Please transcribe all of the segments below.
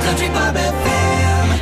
Country Bob FM.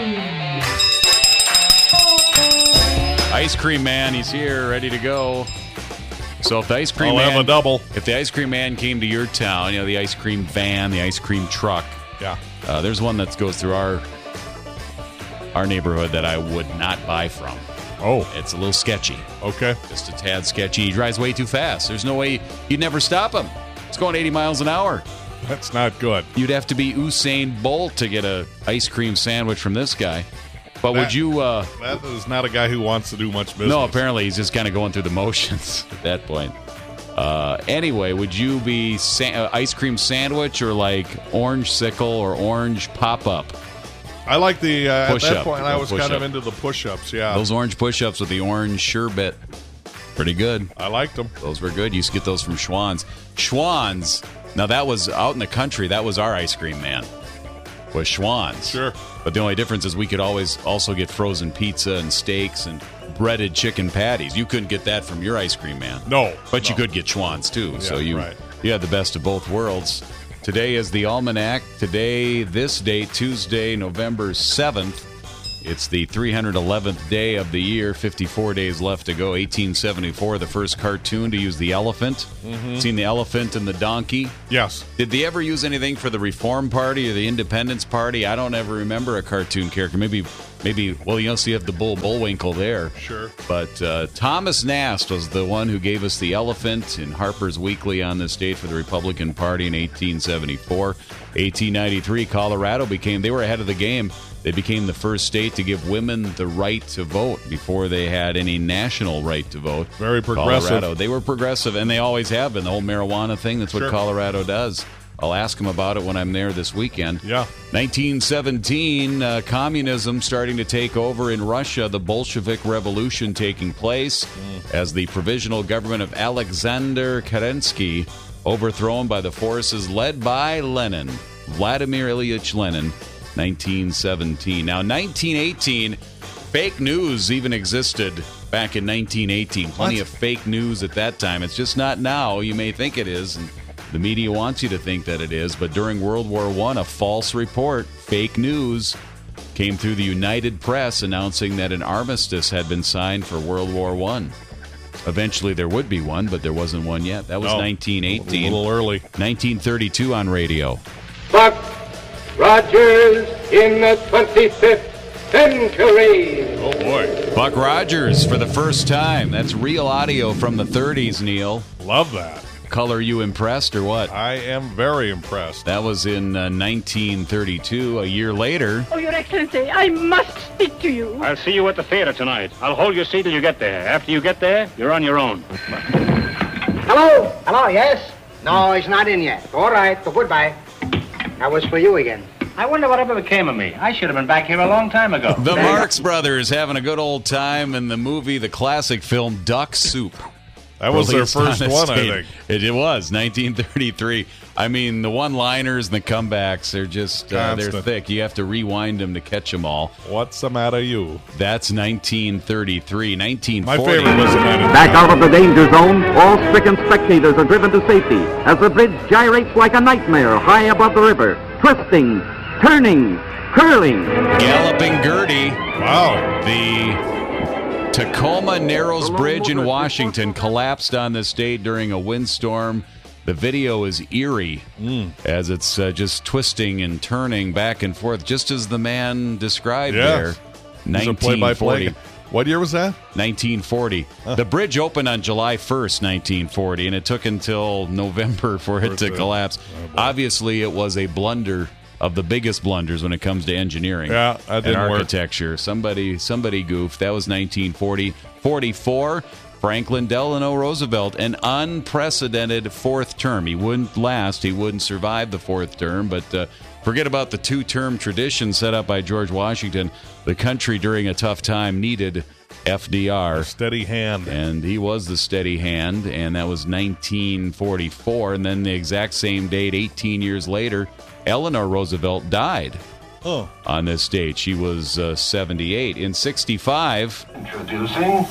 Ice Cream Man, he's here, ready to go. So if the Ice Cream I'll Man, have a double. If the Ice Cream Man came to your town, the ice cream van, the ice cream truck. Yeah. There's one that goes through our neighborhood that I would not buy from. Oh. It's a little sketchy. Okay. Just a tad sketchy. He drives way too fast. There's no way you'd never stop him. It's going 80 miles an hour. That's not good. You'd have to be Usain Bolt to get a ice cream sandwich from this guy. But would you... that is not a guy who wants to do much business. No, apparently he's just kind of going through the motions at that point. Anyway, would you be ice cream sandwich or like orange sickle or orange pop-up? I like the... at that Push-up. point, I was kind Push-up. of into the push-ups, yeah. Those orange push-ups with the orange sherbet. Pretty good. I liked them. Those were good. You used to get those from Schwann's. Schwann's, now that was out in the country. That was our ice cream man, was Schwann's. Sure. But the only difference is we could always also get frozen pizza and steaks and breaded chicken patties. You couldn't get that from your ice cream man. No. But you could get Schwann's too. Yeah, So you right. had the best of both worlds. Today is the Almanac. Today, this date, Tuesday, November 7th. It's the 311th day of the year, 54 days left to go. 1874, the first cartoon to use the elephant. Seen the elephant and the donkey? Yes. Did they ever use anything for the Reform Party or the Independence Party? I don't ever remember a cartoon character. Maybe. Well, so you have the Bullwinkle there. Sure. But Thomas Nast was the one who gave us the elephant in Harper's Weekly on this date for the Republican Party in 1874. 1893, Colorado they were ahead of the game. They became the first state to give women the right to vote before they had any national right to vote. Very progressive. Colorado. They were progressive, and they always have been. The whole marijuana thing, that's what Sure. Colorado does. I'll ask them about it when I'm there this weekend. Yeah. 1917, communism starting to take over in Russia, the Bolshevik Revolution taking place as the provisional government of Alexander Kerensky overthrown by the forces led by Lenin, Vladimir Ilyich Lenin, 1917. Now, 1918, fake news even existed back in 1918. Plenty of fake news at that time. It's just not now. You may think it is, and the media wants you to think that it is, but during World War I, a false report, fake news, came through the United Press announcing that an armistice had been signed for World War I. Eventually there would be one, but there wasn't one yet. That was 1918. A little early. 1932 on radio. Buck Rogers in the 25th century. Oh, boy. Buck Rogers for the first time. That's real audio from the 30s, Neil. Love that. Color, you impressed or what? I am very impressed. That was in 1932. A year later, Oh, Your Excellency, I must speak to you. I'll see you at the theater tonight. I'll hold your seat till you get there. After you get there, you're on your own. Hello? Hello, yes? No, he's not in yet. All right, so goodbye. That was for you again. I wonder whatever became of me. I should have been back here a long time ago. the Marx Brothers having a good old time in the movie, the classic film Duck Soup. That was their Released first on this one, I date. think. It was 1933. I mean, the one-liners and the comebacks are just they're Constant. thick. You have to rewind them to catch them all. What's the matter, you? That's 1933. My 1940. favorite was the man in Back out of the danger zone, all stricken spectators are driven to safety as the bridge gyrates like a nightmare high above the river, twisting, turning, curling. Galloping Gertie. Wow. The Tacoma Narrows Bridge in Washington collapsed on this date during a windstorm. The video is eerie as it's just twisting and turning back and forth, just as the man described Yes. there. It was a play-by-play. 1940. What year was that? 1940. The bridge opened on July 1st, 1940, and it took until November for it to collapse. Obviously, it was a blunder of the biggest blunders when it comes to engineering Yeah, that and didn't work. architecture. Somebody goofed. That was 1940. 44, Franklin Delano Roosevelt, an unprecedented fourth term. He wouldn't last. He wouldn't survive the fourth term, but forget about the two-term tradition set up by George Washington. The country during a tough time needed FDR. Steady hand. And he was the steady hand, and that was 1944. And then the exact same date, 18 years later, Eleanor Roosevelt died on this date. She was 78. In 65... Introducing...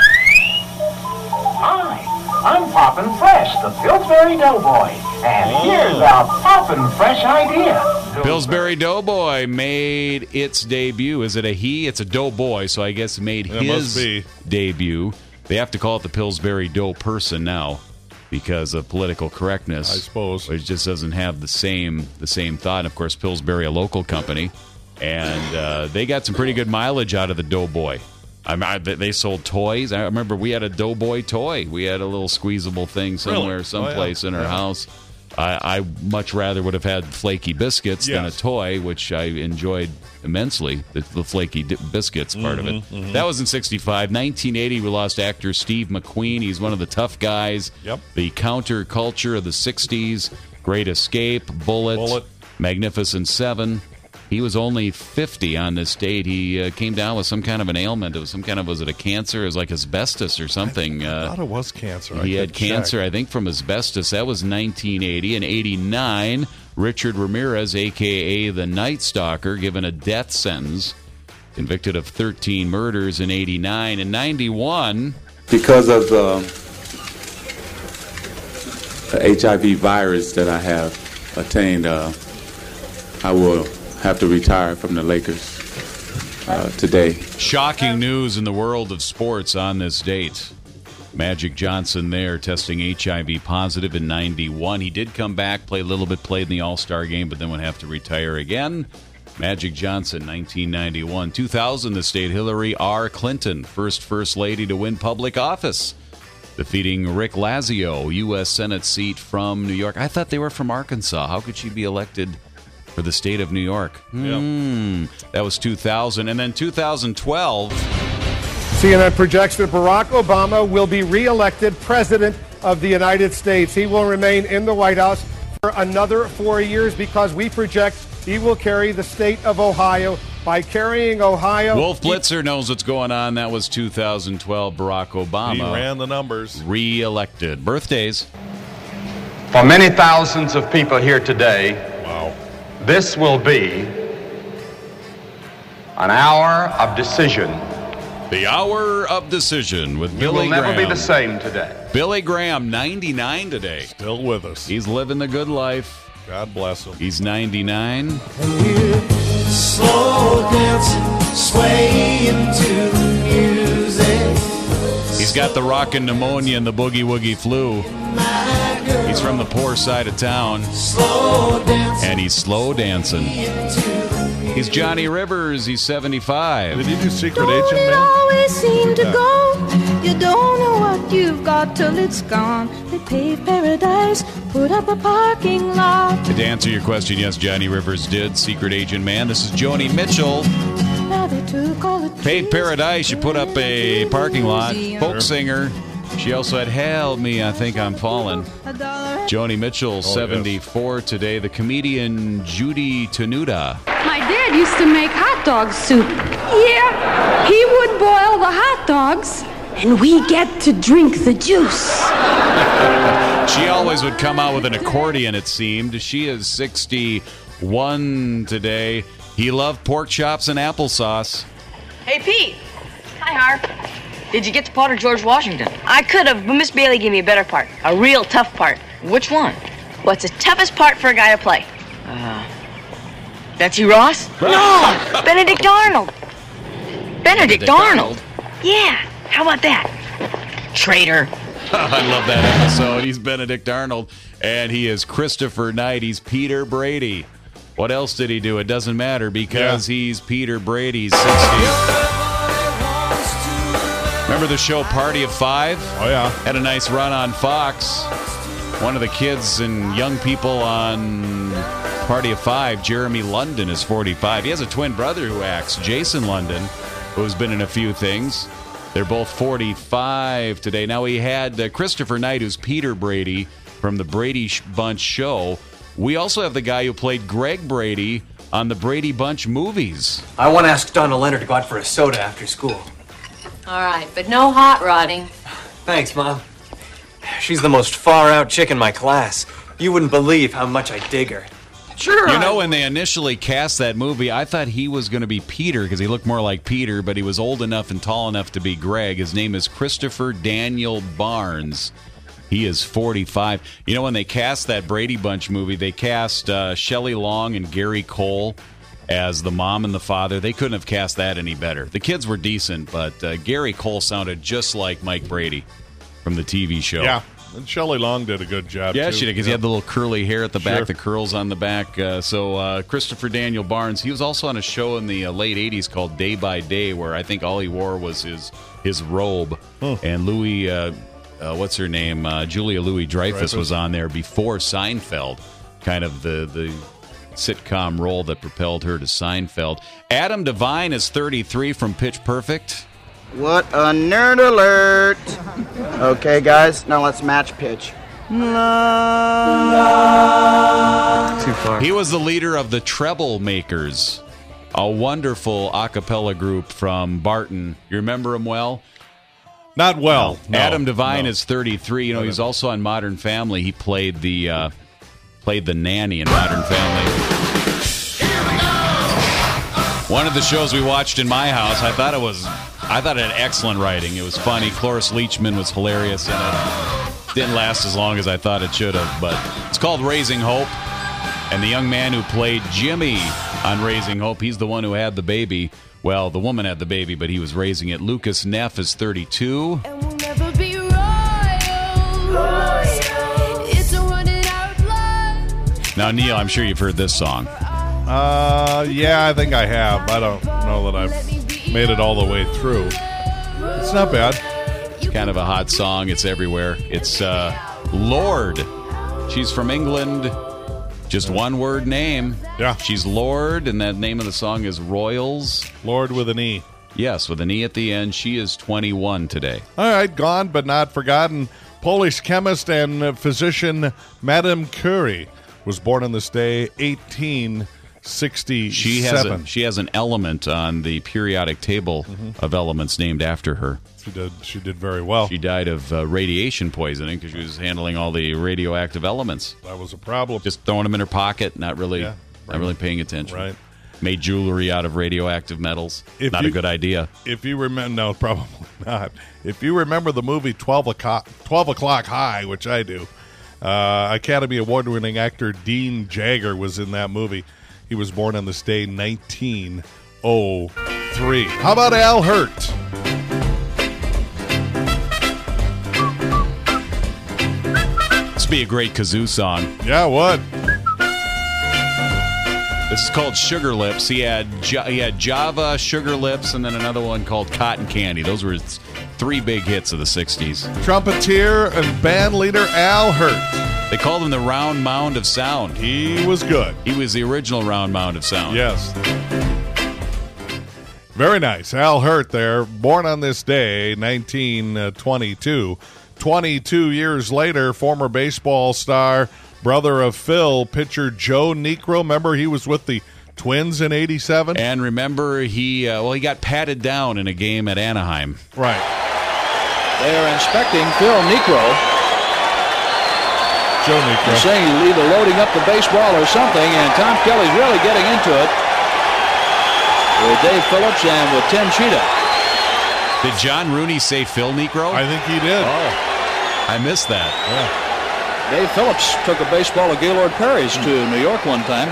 Hi, I'm Poppin' Fresh, the Pillsbury Doughboy. And here's our Poppin' Fresh idea. Pillsbury Doughboy made its debut. Is it a he? It's a Doughboy, so I guess it made his debut. They have to call it the Pillsbury Dough Person now because of political correctness. I suppose. It just doesn't have the same thought. And of course, Pillsbury, a local company, and they got some pretty good mileage out of the Doughboy. They sold toys. I remember we had a Doughboy toy. We had a little squeezable thing somewhere, someplace in our house. I much rather would have had flaky biscuits than a toy, which I enjoyed immensely, the flaky biscuits part of it. That was in 65. 1980, we lost actor Steve McQueen. He's one of the tough guys. Yep. The counterculture of the 60s. Great Escape, Bullet. Magnificent Seven. He was only 50 on this date. He came down with some kind of an ailment. It was some kind of, was it a cancer? It was like asbestos or something. I thought it was cancer. He had cancer, I think, from asbestos. That was 1980. In 89, Richard Ramirez, a.k.a. the Night Stalker, given a death sentence, convicted of 13 murders in 89. In 91... Because of the HIV virus that I have attained, I will have to retire from the Lakers today. Shocking news in the world of sports on this date. Magic Johnson there testing HIV positive in 91. He did come back, play a little bit, played in the All-Star game, but then would have to retire again. Magic Johnson, 1991. 2000, the state Hillary R. Clinton, first lady to win public office, defeating Rick Lazio, U.S. Senate seat from New York. I thought they were from Arkansas. How could she be elected for the state of New York? That was 2000. And then 2012. CNN projects that Barack Obama will be reelected president of the United States. He will remain in the White House for another 4 years because we project he will carry the state of Ohio. By carrying Ohio... Wolf Blitzer knows what's going on. That was 2012. Barack Obama. He ran the numbers. Reelected. Birthdays. For many thousands of people here today, this will be an hour of decision. The hour of decision with Billy Graham. We will never be the same today. Billy Graham, 99 today. Still with us. He's living the good life. God bless him. He's 99. Slow dancing, swaying to the music. He's got the rockin' pneumonia and the boogie woogie flu. He's from the poor side of town. And he's slow dancing. He's Johnny Rivers. He's 75. Did he do Secret Agent Man? Always seem to go. You don't know what you've got till it's gone. They paved paradise, put up a parking lot. To answer your question, yes, Johnny Rivers did Secret Agent Man. This is Joni Mitchell. Now they took all the Paved Paradise. You put up a parking lot. Folk singer. She also had Help Me, I Think I'm Falling. Joni Mitchell, 74 today. The comedian Judy Tenuta. My dad used to make hot dog soup. Yeah, he would boil the hot dogs, and we get to drink the juice. She always would come out with an accordion, it seemed. She is 61 today. He loved pork chops and applesauce. Hey, Pete. Hi, Harp. Did you get the part of George Washington? I could have, but Miss Bailey gave me a better part. A real tough part. Which one? What's the toughest part for a guy to play? Betsy Ross? No! Benedict Arnold. Benedict Arnold? Yeah. How about that? Traitor. I love that episode. He's Benedict Arnold, and he is Christopher Knight. He's Peter Brady. What else did he do? It doesn't matter because he's Peter Brady. 60. Remember the show Party of Five? Oh, yeah. Had a nice run on Fox. One of the kids and young people on Party of Five, Jeremy London, is 45. He has a twin brother who acts, Jason London, who's been in a few things. They're both 45 today. Now, we had Christopher Knight, who's Peter Brady from the Brady Bunch show. We also have the guy who played Greg Brady on the Brady Bunch movies. I want to ask Donna Leonard to go out for a soda after school. All right, but no hot rodding. Thanks, Mom. She's the most far-out chick in my class. You wouldn't believe how much I dig her. Sure. You know, when they initially cast that movie, I thought he was going to be Peter because he looked more like Peter, but he was old enough and tall enough to be Greg. His name is Christopher Daniel Barnes. He is 45. You know, when they cast that Brady Bunch movie, they cast Shelley Long and Gary Cole as the mom and the father. They couldn't have cast that any better. The kids were decent, but Gary Cole sounded just like Mike Brady from the TV show. Yeah, and Shelley Long did a good job, Yeah, too. she did, because he had the little curly hair at the back, Sure. the curls on the back. So Christopher Daniel Barnes, he was also on a show in the late 80s called Day by Day, where I think all he wore was his robe. And Louis, what's her name? Julia Louis-Dreyfus was on there before Seinfeld, kind of the sitcom role that propelled her to Seinfeld. Adam Devine is 33 from Pitch Perfect. What a nerd alert! Okay, guys, now let's match pitch. Too far. He was the leader of the Treble Makers, a wonderful a cappella group from Barton. You remember him well? Not well. No, Adam Devine no. is 33. You know, he's also on Modern Family. He played the nanny in Modern Family. One of the shows we watched in my house, I thought it had excellent writing. It was funny. Cloris Leachman was hilarious in it. Didn't last as long as I thought it should have, but it's called Raising Hope. And the young man who played Jimmy on Raising Hope, he's the one who had the baby. Well, the woman had the baby, but he was raising it. Lucas Neff is 32. Now, Neil, I'm sure you've heard this song. Yeah, I think I have. I don't know that I've made it all the way through. It's not bad. It's kind of a hot song. It's everywhere. It's Lorde. She's from England. Just one word name. Yeah. She's Lorde, and that name of the song is Royals. Lorde with an E. Yes, with an E at the end. She is 21 today. All right, gone but not forgotten. Polish chemist and physician Madame Curie was born on this day, 1867. She has an element on the periodic table of elements named after her. She did very well. She died of radiation poisoning because she was handling all the radioactive elements. That was a problem. Just throwing them in her pocket, not really paying attention. Right. Made jewelry out of radioactive metals. A good idea. If you remember, no, probably not. If you remember the movie 12 O'Clock High, which I do, Academy Award-winning actor Dean Jagger was in that movie. He was born on this day, 1903. How about Al Hirt? This would be a great kazoo song. Yeah, it would. This is called Sugar Lips. He had Java, Sugar Lips, and then another one called Cotton Candy. Those were his three big hits of the 60s. Trumpeter and band leader Al Hirt. They called him the Round Mound of Sound. He was good. He was the original Round Mound of Sound. Yes. Very nice. Al Hirt there, born on this day, 1922. 22 years later, former baseball star, brother of Phil, pitcher Joe Niekro. Remember, he was with the Twins in 87? And remember, he got patted down in a game at Anaheim. Right. They are inspecting Phil Niekro. Joe Niekro. They're saying he's either loading up the baseball or something, and Tom Kelly's really getting into it with Dave Phillips and with Tim Cheetah. Did John Rooney say Phil Niekro? I think he did. Oh, I missed that. Yeah. Dave Phillips took a baseball of Gaylord Perry's to New York one time.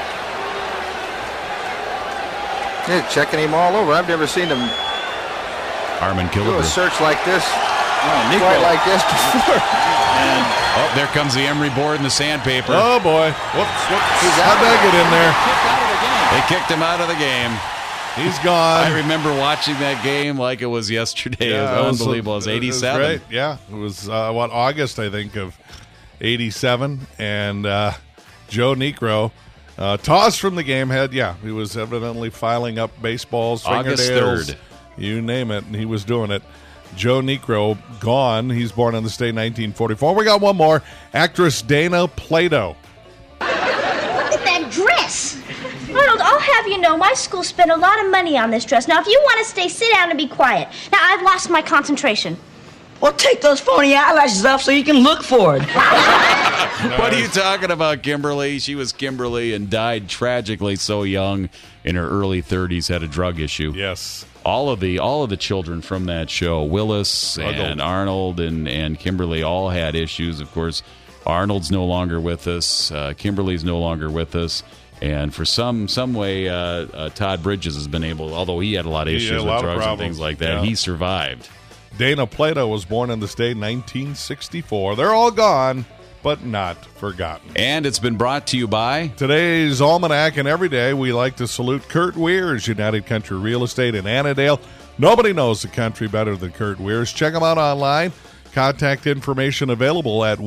Yeah, checking him all over. I've never seen him Armin do a Killebrew. search like this. Niekro. Quite like this before. And there comes the emery board and the sandpaper. Oh, boy. Whoops. How'd that get in there? They kicked him out of the game. He's gone. I remember watching that game like it was yesterday. Yeah, it was unbelievable. It was 87. It was great. Yeah. It was, August, I think, of 87. And Joe Niekro, tossed from the game, he was evidently filing up baseballs, August fingernails, 3rd. You name it, and he was doing it. Joe Niekro, gone. He's born on this day, 1944. We got one more. Actress Dana Plato. Look at that dress. Arnold, I'll have you know my school spent a lot of money on this dress. Now, if you want to sit down and be quiet. Now, I've lost my concentration. Well, take those phony eyelashes off so you can look for it. What are you talking about, Kimberly? She was Kimberly and died tragically so young in her early 30s, had a drug issue. Yes. All of the children from that show, Willis and Arnold and Kimberly, all had issues. Of course, Arnold's no longer with us. Kimberly's no longer with us. And for some way, Todd Bridges has been able, although he had a lot of issues with drugs and things like that, he survived. Dana Plato was born in the state in 1964. They're all gone, but not forgotten. And it's been brought to you by today's Almanac, and every day we like to salute Kurt Weirs, United Country Real Estate in Annandale. Nobody knows the country better than Kurt Weirs. Check him out online. Contact information available at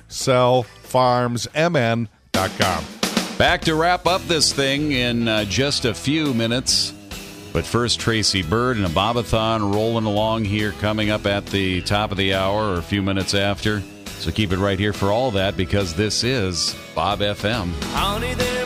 WeSellFarmsMN.com. Back to wrap up this thing in just a few minutes. But first, Tracy Bird and a Bobathon rolling along here, coming up at the top of the hour or a few minutes after. So keep it right here for all that, because this is Bob FM. Honey,